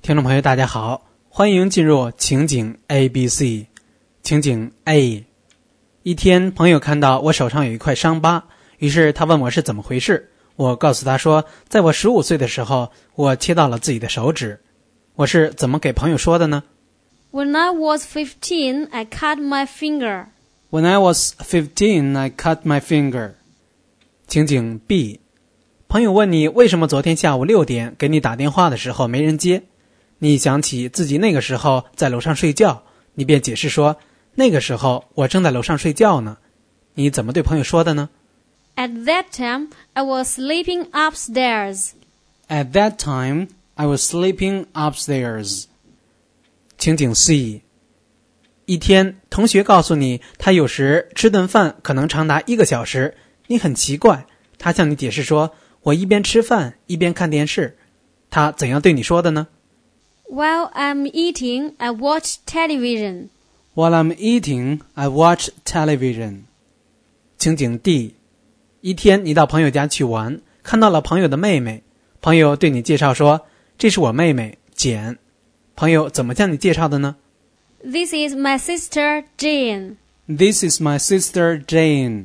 听众朋友大家好，欢迎进入情景 ABC。 情景 A， 一天朋友看到我手上有一块伤疤，于是他问我是怎么回事。我告诉他说，在我15岁的时候，我切到了自己的手指。我是怎么给朋友说的呢？ When I was 15, I cut my finger. When I was 15, I cut my finger. 情景 B， 朋友问你为什么昨天下午6点给你打电话的时候没人接，你想起自己那个时候在楼上睡觉，你便解释说，那个时候我正在楼上睡觉呢。你怎么对朋友说的呢？ At that time, I was sleeping upstairs. At that time, I was sleeping upstairs. 情景 C， 一天同学告诉你，他有时吃顿饭可能长达1个小时，你很奇怪，他向你解释说，我一边吃饭一边看电视。他怎样对你说的呢？ While I'm eating, I watch television. While I'm eating, I watch television. 情景 D， 一天你到朋友家去玩，看到了朋友的妹妹，朋友对你介绍说，这是我妹妹简。朋友怎么向你介绍的呢？ This is my sister, Jane. This is my sister Jane.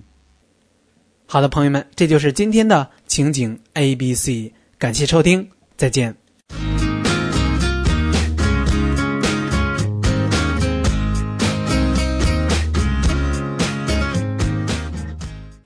好的朋友们，这就是今天的情景 ABC， 感谢收听，再见。